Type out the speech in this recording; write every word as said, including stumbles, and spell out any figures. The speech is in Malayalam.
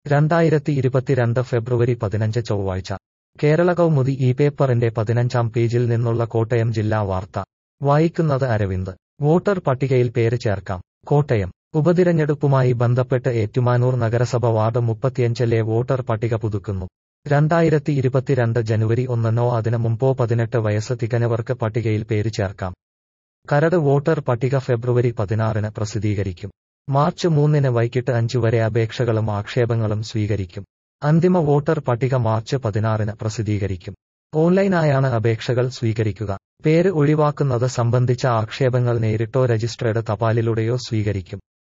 രണ്ടായിരത്തി ഇരുപത്തിരണ്ട് ഫെബ്രുവരി പതിനഞ്ച് ചൊവ്വാഴ്ച കേരള കൗമുദി ഈ പേപ്പറിന്റെ പതിനഞ്ചാം പേജിൽ നിന്നുള്ള കോട്ടയം ജില്ലാ വാർത്ത വായിക്കുന്നത് അരവിന്ദ്. വോട്ടർ പട്ടികയിൽ പേര് ചേർക്കാം. കോട്ടയം ഉപതിരഞ്ഞെടുപ്പുമായി ബന്ധപ്പെട്ട് ഏറ്റുമാനൂർ നഗരസഭ വാർഡ് മുപ്പത്തിയഞ്ചിലെ വോട്ടർ പട്ടിക പുതുക്കുന്നു. രണ്ടായിരത്തി ഇരുപത്തിരണ്ട് ജനുവരി ഒന്നിനോ അതിന് മുമ്പോ പതിനെട്ട് വയസ്സ് തികഞ്ഞവർക്ക് പട്ടികയിൽ പേര് ചേർക്കാം. കരട് വോട്ടർ പട്ടിക ഫെബ്രുവരി പതിനാറിന് പ്രസിദ്ധീകരിക്കും. മാർച്ച് മൂന്നിന് വൈകിട്ട് അഞ്ചു വരെ അപേക്ഷകളും ആക്ഷേപങ്ങളും സ്വീകരിക്കും. അന്തിമ വോട്ടർ പട്ടിക മാർച്ച് പതിനാറിന് പ്രസിദ്ധീകരിക്കും. ഓൺലൈനായാണ് അപേക്ഷകൾ സ്വീകരിക്കുക. പേര് ഒഴിവാക്കുന്നത് സംബന്ധിച്ച ആക്ഷേപങ്ങൾ നേരിട്ടോ രജിസ്ട്രേഡ് തപാലിലൂടെയോ സ്വീകരിക്കും.